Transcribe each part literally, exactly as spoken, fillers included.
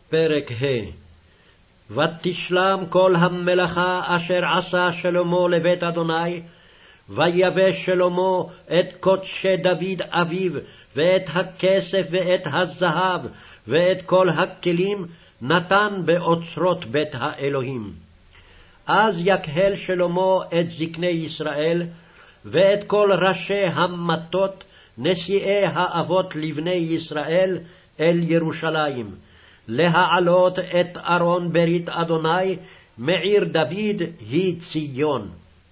פרק ה'. ותשלם כל המלאכה אשר עשה שלמה לבית אדוני, ויבש שלמה את קודשי דוד אביו, ואת הכסף ואת הזהב, ואת כל הכלים נתן באוצרות בית האלוהים. אז יקהל שלמה את זקני ישראל, ואת כל ראשי המטות, נשיאי האבות לבני ישראל, אל ירושלים, להעלות את ארון ברית אדוני מעיר דוד היא ציון.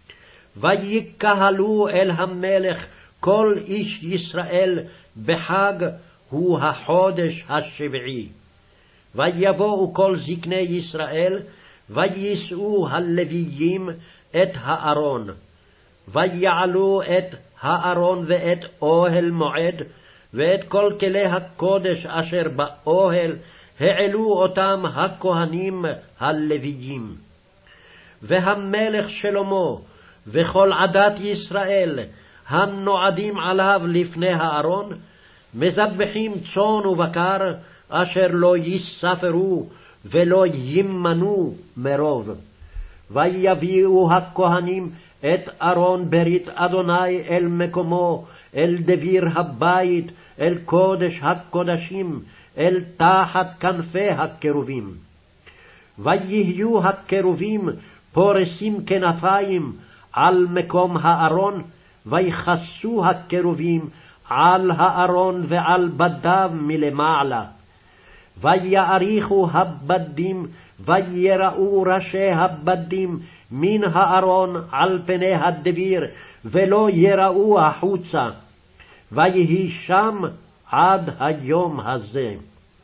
ויקהלו אל המלך כל איש ישראל בחג, הוא החודש השביעי. ויבואו כל זקני ישראל, ויישאו הלוויים את הארון. ויעלו את הארון ואת אוהל מועד, ואת כל כלי הקודש אשר באוהל, העלו אותם הכהנים הלוויים. והמלך שלמה וכל עדת ישראל הנועדים עליו לפני הארון, מזבחים צאן ובקר, אשר לא יספרו ולא ימנו מרוב. ויביאו הכהנים את ארון ברית אדוני אל מקומו, אל דביר הבית, אל קודש הקודשים, אל תחת כנפי הקרובים. ויהיו הקרובים פורסים כנפיים על מקום הארון, ויכסו הקרובים על הארון ועל בדיו מלמעלה. ויאריכו הבדים, ויראו ראשי הבדים מן הארון על פני הדביר, ולא יראו החוצה. ויהי שם עד היום הזה.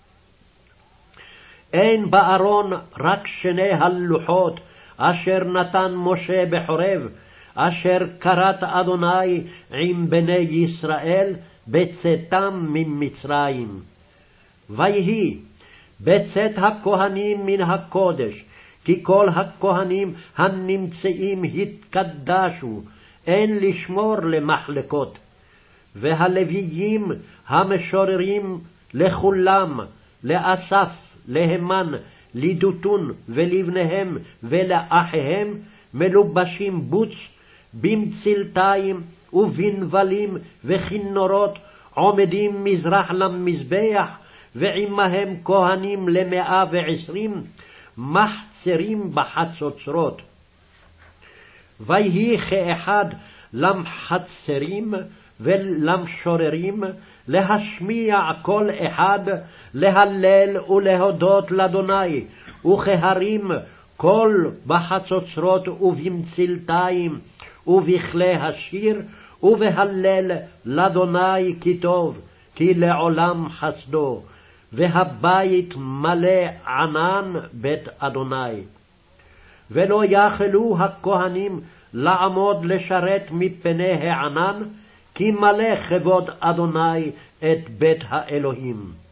אין בארון רק שני הלוחות, אשר נתן משה בחורב, אשר כרת אדוני עם בני ישראל בצאתם ממצרים. ויהי בצאת הכהנים מן הקודש, כי כל הכהנים הנמצאים התקדשו, אין לשמור למחלקות. והלוויים המשוררים לכולם, לאסף, להמן, לידותון ולבניהם ולאחיהם, מלובשים בוץ, במצלתיים ובנבלים וכינורות, עומדים מזרח למזבח, ועמהם כהנים למאה ועשרים, מחצרים בחצוצרות. ויהי כאחד למחצרים ולמשוררים, להשמיע כל אחד, להלל ולהודות לאדוני, וכהרים כל בחצוצרות ובמצלתיים ובכלי השיר, ובהלל לאדוני כי טוב, כי לעולם חסדו, והבית מלא ענן בית אדוני. ולא יכלו הכהנים לעמוד לשרת מפני הענן, כי מלא כבוד אדוני את בית האלוהים.